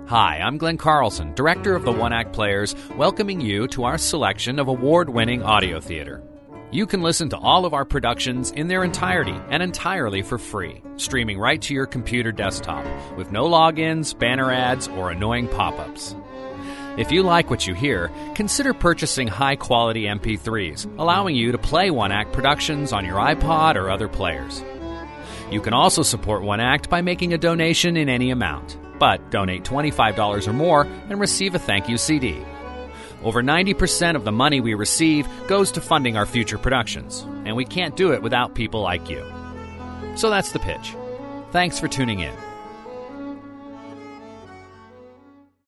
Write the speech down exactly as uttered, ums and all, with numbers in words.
Hi, I'm Glenn Carlson, director of the One Act Players, welcoming you to our selection of award-winning audio theater. You can listen to all of our productions in their entirety and entirely for free, streaming right to your computer desktop, with no logins, banner ads, or annoying pop-ups. If you like what you hear, consider purchasing high-quality M P threes, allowing you to play One Act productions on your iPod or other players. You can also support One Act by making a donation in any amount, but donate twenty-five dollars or more and receive a thank you C D. Over ninety percent of the money we receive goes to funding our future productions, and we can't do it without people like you. So that's the pitch. Thanks for tuning in.